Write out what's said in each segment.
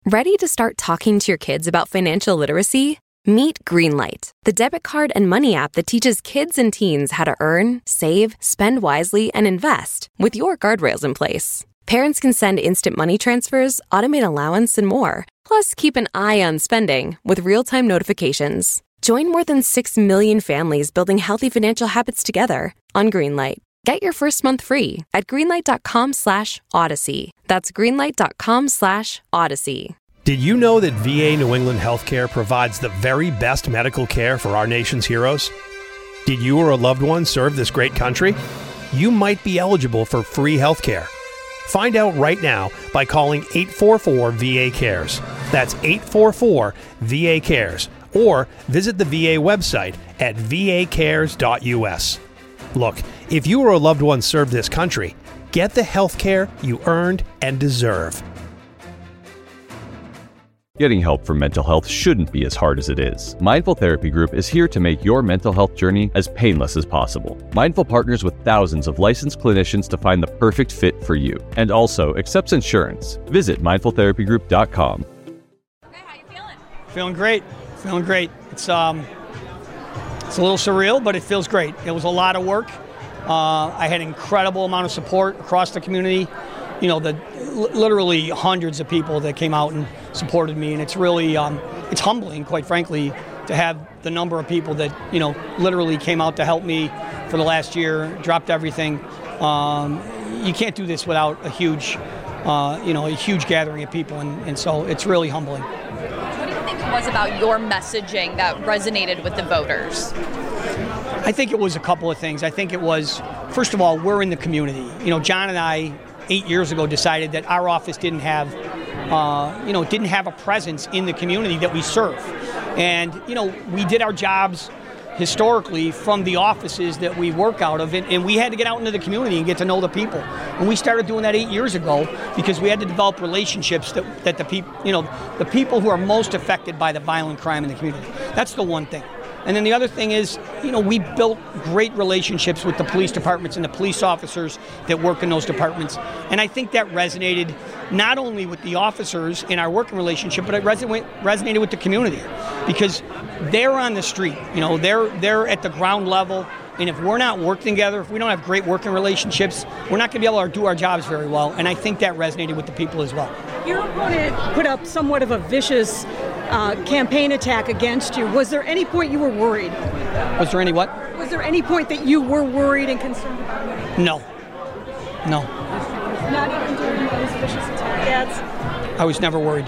Ready to start talking to your kids about financial literacy? Meet Greenlight, the debit card and money app that teaches kids and teens how to earn, save, spend wisely, and invest with your guardrails in place. Parents can send instant money transfers, automate allowance, and more. Plus, keep an eye on spending with real-time notifications. Join more than 6 million families building healthy financial habits together on Greenlight. Get your first month free at greenlight.com/Odyssey. That's greenlight.com/Odyssey. Did you know that VA New England Healthcare provides the very best medical care for our nation's heroes? Did you or a loved one serve this great country? You might be eligible for free healthcare. Find out right now by calling 844-VA-CARES. That's 844-VA-CARES. Or visit the VA website at vacares.us. Look, if you or a loved one served this country, get the health care you earned and deserve. Getting help for mental health shouldn't be as hard as it is. Mindful Therapy Group is here to make your mental health journey as painless as possible. Mindful partners with thousands of licensed clinicians to find the perfect fit for you, and also accepts insurance. Visit mindfultherapygroup.com. Okay, how you feeling? Feeling great. It's a little surreal, but it feels great. It was a lot of work. I had an incredible amount of support across the community. You know, literally hundreds of people that came out and supported me, and it's really it's humbling, quite frankly, to have the number of people that, you know, literally came out to help me for the last year, dropped everything. You can't do this without a huge gathering of people, and so it's really humbling. What do you think it was about your messaging that resonated with the voters? I think it was a couple of things. I think it was, first of all, we're in the community. You know, John and I 8 years ago decided that our office didn't have a presence in the community that we serve. And, you know, we did our jobs historically from the offices that we work out of, and we had to get out into the community and get to know the people. And we started doing that 8 years ago because we had to develop relationships that the people, you know, the people who are most affected by the violent crime in the community. That's the one thing. And then the other thing is, you know, we built great relationships with the police departments and the police officers that work in those departments. And I think that resonated not only with the officers in our working relationship, but it resonated with the community because they're on the street. You know, they're at the ground level. And if we're not working together, if we don't have great working relationships, we're not going to be able to do our jobs very well. And I think that resonated with the people as well. Your opponent put up somewhat of a vicious campaign attack against you. Was there any point you were worried? Was there any what? Was there any point that you were worried and concerned about? No. Not even during those vicious attacks? I was never worried.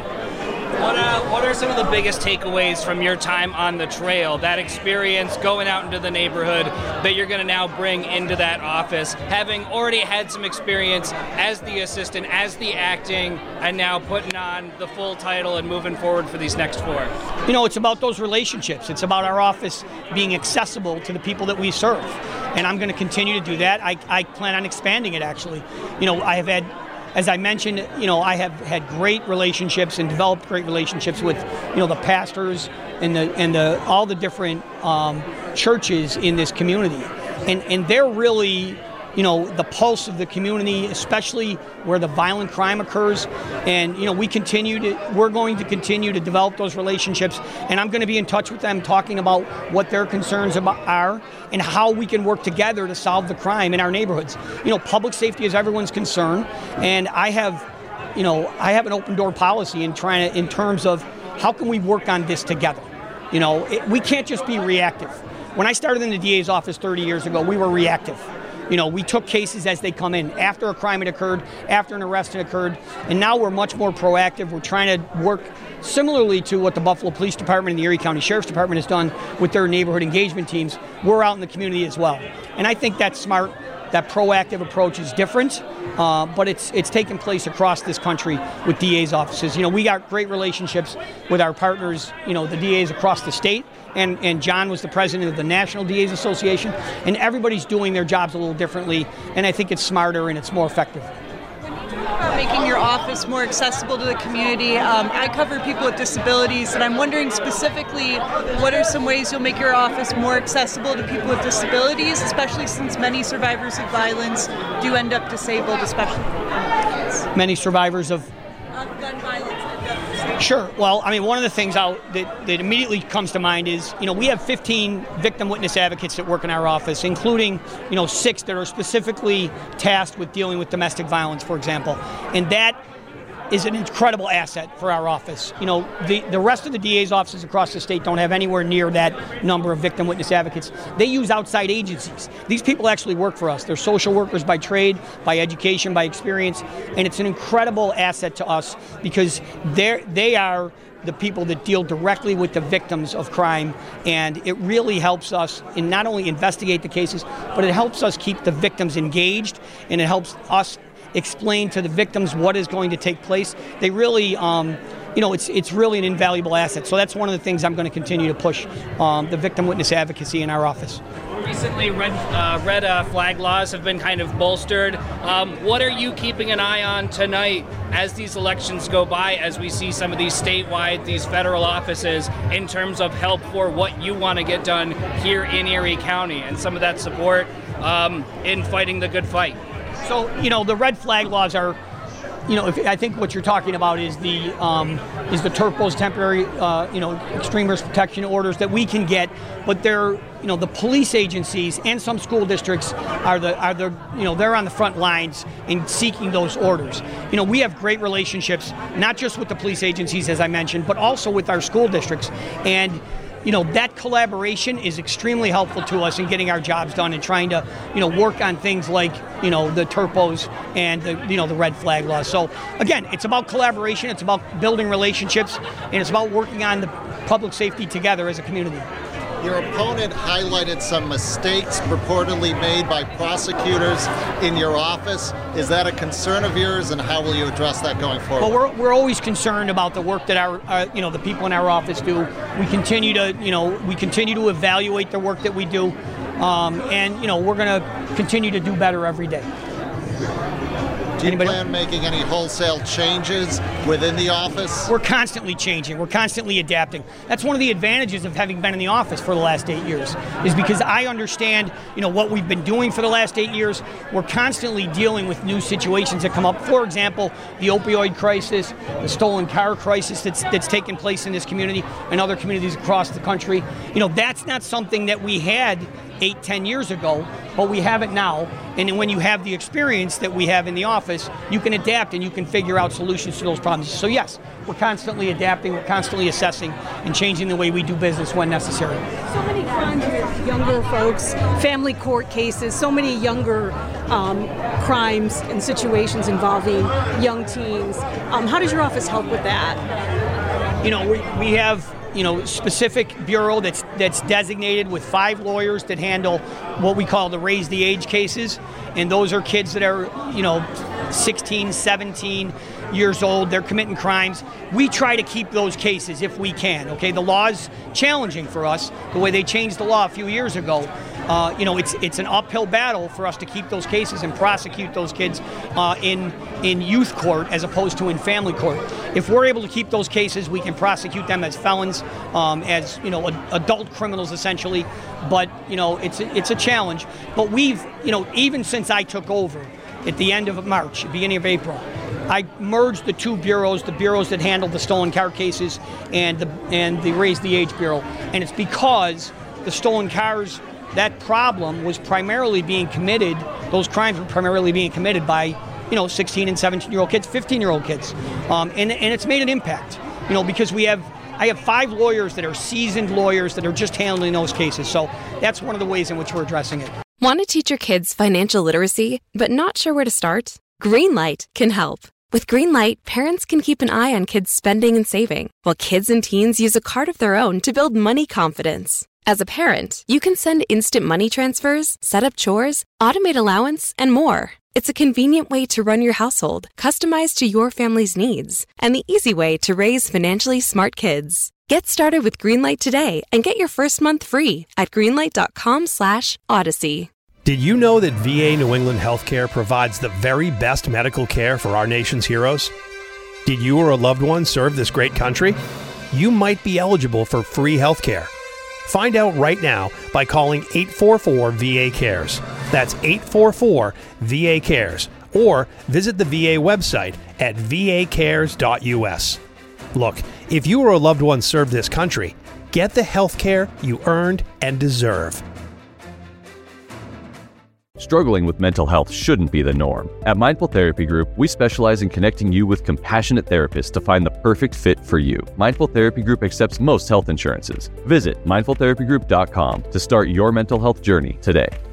What are some of the biggest takeaways from your time on the trail, that experience going out into the neighborhood that you're going to now bring into that office, having already had some experience as the assistant, as the acting, and now putting on the full title and moving forward for these next 4? You know, it's about those relationships. It's about our office being accessible to the people that we serve. And I'm going to continue to do that. I plan on expanding it, actually. You know, I have had, as I mentioned, you know, I have had great relationships and developed great relationships with, you know, the pastors and all the different churches in this community, and they're really, you know, the pulse of the community, especially where the violent crime occurs. And, you know, we're going to continue to develop those relationships, and I'm going to be in touch with them, talking about what their concerns are and how we can work together to solve the crime in our neighborhoods. You know, public safety is everyone's concern, and I have an open door policy in terms of how can we work on this together. You know, we can't just be reactive. When I started in the DA's office 30 years ago, we were reactive. You know, we took cases as they come in, after a crime had occurred, after an arrest had occurred, and now we're much more proactive. We're trying to work similarly to what the Buffalo Police Department and the Erie County Sheriff's Department has done with their neighborhood engagement teams. We're out in the community as well. And I think that's smart. That proactive approach is different, but it's taken place across this country with DA's offices. You know, we got great relationships with our partners, you know, the DA's across the state, and John was the president of the National DA's Association, and everybody's doing their jobs a little differently, and I think it's smarter and it's more effective. Making your office more accessible to the community. I cover people with disabilities, and I'm wondering specifically, what are some ways you'll make your office more accessible to people with disabilities, especially since many survivors of violence do end up disabled, especially. Many survivors of gun violence Sure. Well, I mean, one of the things that immediately comes to mind is, we have 15 victim witness advocates that work in our office, including, 6 that are specifically tasked with dealing with domestic violence, for example. And that is an incredible asset for our office. The rest of the DA's offices across the state don't have anywhere near that number of victim witness advocates. They use outside agencies. These people actually work for us. They're social workers by trade, by education, by experience, and it's an incredible asset to us because they are the people that deal directly with the victims of crime, and it really helps us in not only investigate the cases, but it helps us keep the victims engaged, and it helps us explain to the victims what is going to take place. They really, it's really an invaluable asset. So that's one of the things I'm going to continue to push, the victim witness advocacy in our office. Recently, red flag laws have been kind of bolstered. What are you keeping an eye on tonight as these elections go by, as we see some of these statewide, these federal offices, in terms of help for what you want to get done here in Erie County and some of that support in fighting the good fight? So, the red flag laws are, I think what you're talking about is the TURPOs, temporary, extreme risk protection orders that we can get, but they're, the police agencies and some school districts are they're on the front lines in seeking those orders. We have great relationships, not just with the police agencies, as I mentioned, but also with our school districts. And that collaboration is extremely helpful to us in getting our jobs done and trying to, work on things like, the TURPOs and the red flag laws. So again, it's about collaboration, it's about building relationships, and it's about working on the public safety together as a community. Your opponent highlighted some mistakes purportedly made by prosecutors in your office. Is that a concern of yours, and how will you address that going forward? Well, we're always concerned about the work that our the people in our office do. We continue to evaluate the work that we do, and we're going to continue to do better every day. Do you plan making any wholesale changes within the office? We're constantly changing. We're constantly adapting. That's one of the advantages of having been in the office for the last 8 years, is because I understand, what we've been doing for the last 8 years. We're constantly dealing with new situations that come up. For example, the opioid crisis, the stolen car crisis that's taken place in this community and other communities across the country. That's not something that we had 8-10 years ago, but we have it now. And when you have the experience that we have in the office, you can adapt and you can figure out solutions to those problems. So yes, we're constantly adapting, we're constantly assessing and changing the way we do business when necessary. So many crimes with younger folks, family court cases, so many younger crimes and situations involving young teens. How does your office help with that? We have specific bureau that's designated with 5 lawyers that handle what we call the raise the age cases. And those are kids that are, 16, 17 years old. They're committing crimes. We try to keep those cases if we can. Okay, the law's challenging for us, the way they changed the law a few years ago. It's an uphill battle for us to keep those cases and prosecute those kids in youth court as opposed to in family court. If we're able to keep those cases, we can prosecute them as felons, as adult criminals essentially. But it's a challenge. But we've even since I took over at the end of March, beginning of April, I merged the 2 bureaus, the bureaus that handle the stolen car cases and the Raise the Age Bureau. And it's because the stolen cars, that problem was primarily being committed, those crimes were primarily being committed by 16 and 17-year-old kids, 15-year-old kids. And it's made an impact, because I have 5 lawyers that are seasoned lawyers that are just handling those cases. So that's one of the ways in which we're addressing it. Want to teach your kids financial literacy, but not sure where to start? Greenlight can help. With Greenlight, parents can keep an eye on kids' spending and saving, while kids and teens use a card of their own to build money confidence. As a parent, you can send instant money transfers, set up chores, automate allowance, and more. It's a convenient way to run your household, customized to your family's needs, and the easy way to raise financially smart kids. Get started with Greenlight today and get your first month free at greenlight.com/Odyssey. Did you know that VA New England Healthcare provides the very best medical care for our nation's heroes? Did you or a loved one serve this great country? You might be eligible for free healthcare. Find out right now by calling 844-VA-CARES. That's 844-VA-CARES. Or visit the VA website at vacares.us. Look, if you or a loved one serve this country, get the health care you earned and deserve. Struggling with mental health shouldn't be the norm. At Mindful Therapy Group, we specialize in connecting you with compassionate therapists to find the perfect fit for you. Mindful Therapy Group accepts most health insurances. Visit mindfultherapygroup.com to start your mental health journey today.